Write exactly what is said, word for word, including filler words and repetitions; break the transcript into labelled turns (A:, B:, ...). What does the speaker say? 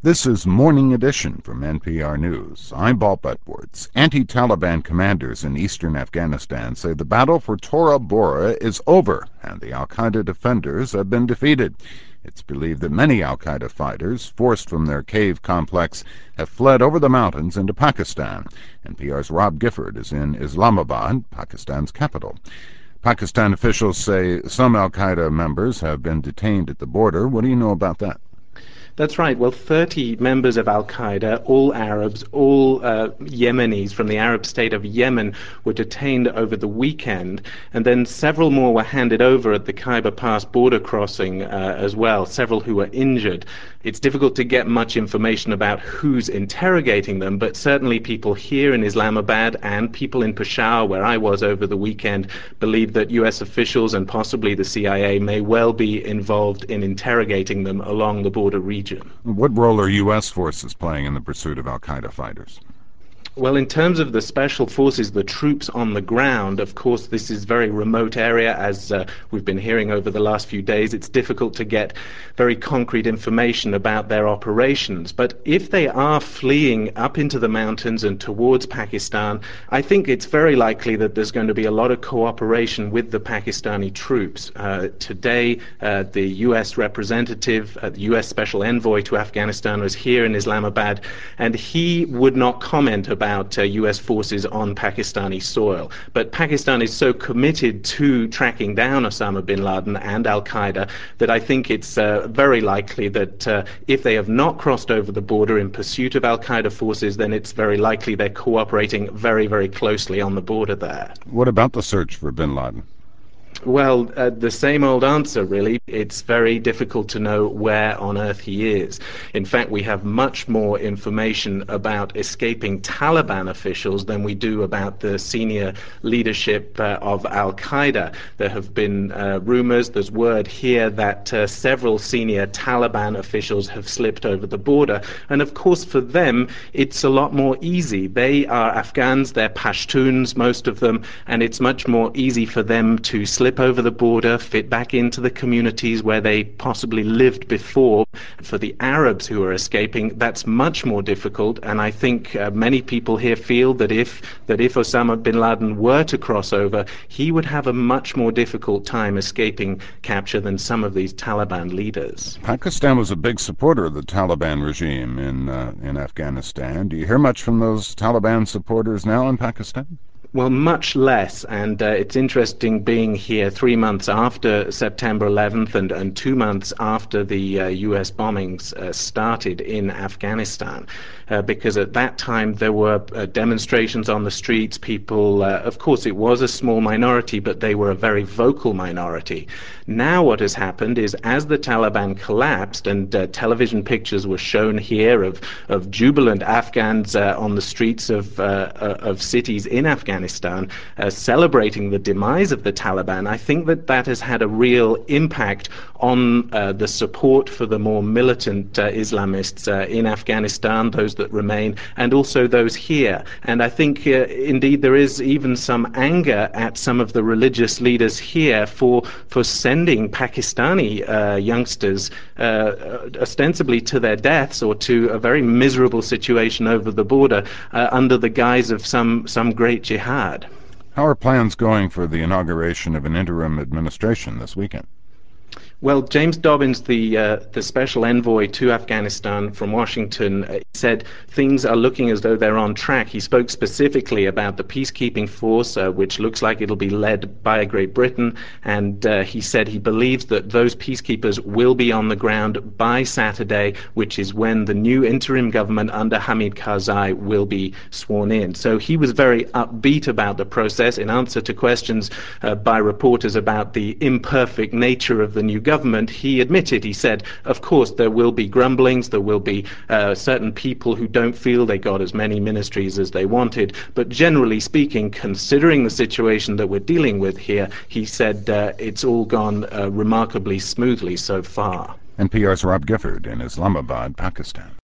A: This is Morning Edition from N P R News. I'm Bob Edwards. Anti-Taliban commanders in eastern Afghanistan say the battle for Tora Bora is over and the al-Qaeda defenders have been defeated. It's believed that many al-Qaeda fighters, forced from their cave complex, have fled over the mountains into Pakistan. N P R's Rob Gifford is in Islamabad, Pakistan's capital. Pakistan officials say some al-Qaeda members have been detained at the border. What do you know about that?
B: That's right. Well, thirty members of al-Qaeda, all Arabs, all uh, Yemenis from the Arab state of Yemen, were detained over the weekend, and then several more were handed over at the Khyber Pass border crossing uh, as well, several who were injured. It's difficult to get much information about who's interrogating them, but certainly people here in Islamabad and people in Peshawar, where I was over the weekend, believe that U S officials and possibly the C I A may well be involved in interrogating them along the border region.
A: What role are U S forces playing in the pursuit of al-Qaeda fighters?
B: Well, in terms of the special forces, the troops on the ground, of course, this is a very remote area, as uh, we've been hearing over the last few days. It's difficult to get very concrete information about their operations. But if they are fleeing up into the mountains and towards Pakistan, I think it's very likely that there's going to be a lot of cooperation with the Pakistani troops. Uh, today, uh, the U S representative, uh, the U S Special Envoy to Afghanistan, was here in Islamabad, and he would not comment about about uh, U S forces on Pakistani soil. But Pakistan is so committed to tracking down Osama bin Laden and al-Qaeda that I think it's uh, very likely that uh, if they have not crossed over the border in pursuit of al-Qaeda forces, then it's very likely they're cooperating very, very closely on the border there.
A: What about the search for bin Laden?
B: Well, uh, the same old answer, really. It's very difficult to know where on earth he is. In fact, we have much more information about escaping Taliban officials than we do about the senior leadership uh, of al-Qaeda. There have been uh, rumors, there's word here that uh, several senior Taliban officials have slipped over the border. And of course, for them, it's a lot more easy. They are Afghans, they're Pashtuns, most of them, and it's much more easy for them to slip over the border, fit back into the communities where they possibly lived before. For the Arabs who are escaping, that's much more difficult, and I think uh, many people here feel that if that if Osama bin Laden were to cross over, he would have a much more difficult time escaping capture than some of these Taliban leaders.
A: Pakistan was a big supporter of the Taliban regime in uh, in Afghanistan. Do you hear much from those Taliban supporters now in Pakistan?
B: Well, much less, and uh, it's interesting being here three months after September eleventh and, and two months after the uh, U S bombings uh, started in Afghanistan, uh, because at that time there were uh, demonstrations on the streets. People, uh, of course, it was a small minority, but they were a very vocal minority. Now what has happened is, as the Taliban collapsed and uh, television pictures were shown here of, of jubilant Afghans uh, on the streets of, uh, uh, of cities in Afghanistan, Afghanistan, uh, celebrating the demise of the Taliban, I think that that has had a real impact on uh, the support for the more militant uh, Islamists uh, in Afghanistan, those that remain, and also those here. And I think, uh, indeed, there is even some anger at some of the religious leaders here for, for sending Pakistani uh, youngsters uh, ostensibly to their deaths or to a very miserable situation over the border uh, under the guise of some, some great jihad.
A: How are plans going for the inauguration of an interim administration this weekend?
B: Well, James Dobbins, the uh, the special envoy to Afghanistan from Washington, uh, said things are looking as though they're on track. He spoke specifically about the peacekeeping force, uh, which looks like it'll be led by Great Britain, and uh, he said he believes that those peacekeepers will be on the ground by Saturday, which is when the new interim government under Hamid Karzai will be sworn in. So he was very upbeat about the process. In answer to questions uh, by reporters about the imperfect nature of the new government, government, he admitted, he said, of course, there will be grumblings, there will be uh, certain people who don't feel they got as many ministries as they wanted, but generally speaking, considering the situation that we're dealing with here, he said uh, it's all gone uh, remarkably smoothly so far.
A: N P R's Rob Gifford in Islamabad, Pakistan.